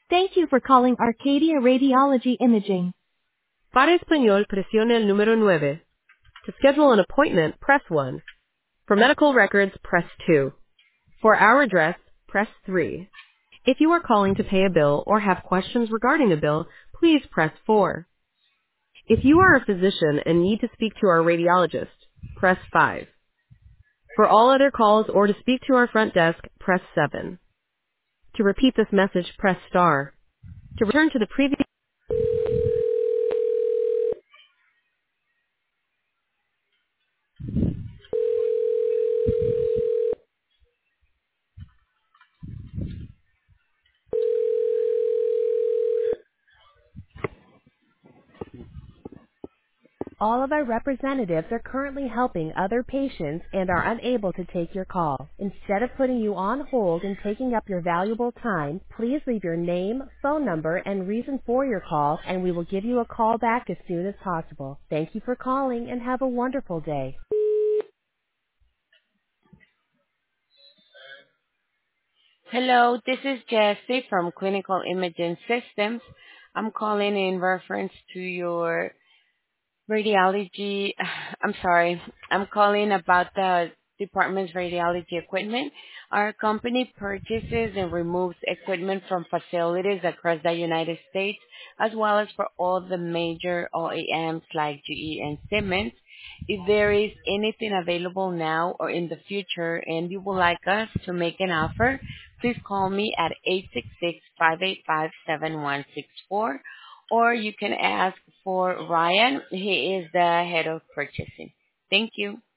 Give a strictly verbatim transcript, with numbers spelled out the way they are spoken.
Thank you for calling Arcadia Radiology Imaging. Para español, presione el número nueve. To schedule an appointment, press one. For medical records, press two. For our address, press three. If you are calling to pay a bill or have questions regarding a bill, please press four. If you are a physician and need to speak to our radiologist, press five. For all other calls or to speak to our front desk, press seven. To repeat this message, press star. To return to the previous All of our representatives are currently helping other patients and are unable to take your call. Instead of putting you on hold and taking up your valuable time, please leave your name, phone number, and reason for your call, and we will give you a call back as soon as possible. Thank you for calling and have a wonderful day. Hello, this is Jessie from Clinical Imaging Systems. I'm calling in reference to your radiology. I'm sorry. I'm calling about the department's radiology equipment. Our company purchases and removes equipment from facilities across the United States, as well as for all the major O E Ms like G E and Siemens. If there is anything available now or in the future and you would like us to make an offer, please call me at eight six six, five eight five, seven one six four, or you can ask for Ryan. He is the head of purchasing. Thank you.